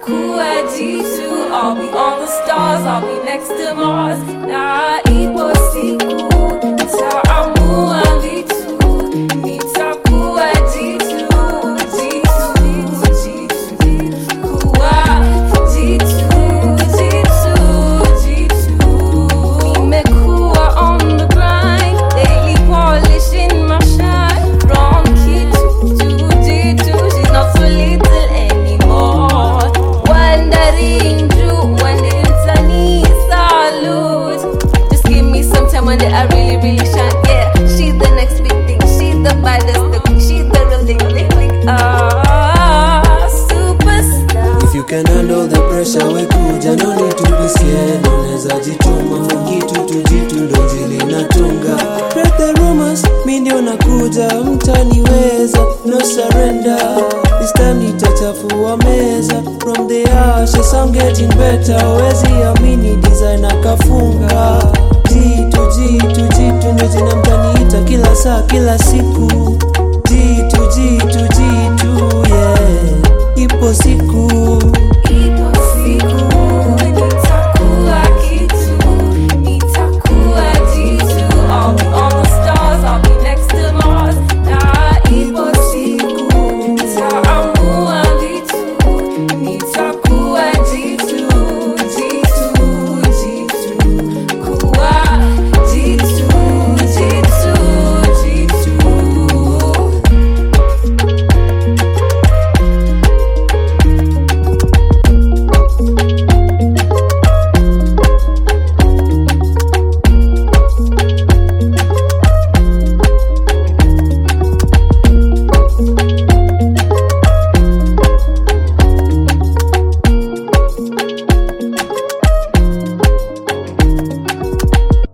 Nitakuwa jitu, I'll be on the stars, I'll be next to Mars. Na ipo siku nitaamua vitu. Nitakuwa jitu, kuwa jitu. Nimekuwa on the grind, daily polishing my shine. From kitu to jitu, she's not so little anymore. Wondering through when it's salute. Just give me some time when I really shine. Yeah, she's the next big thing, she's the baddest, the queen, she's the real thing. Superstar. If you can handle the pressure, we kuja, no need to be scared. Unaweza jituma, kitu tu jitu ndo jili natunga. Spread the rumors, mi ndio nakuja, mtaniweza, no surrender. This time nitachafua meza. From the ashes I'm getting better. Wezi amini designer kafunga. Jitu ndo jina mtaniita kila saa kila siku. Jitu, yeah. Ipo siku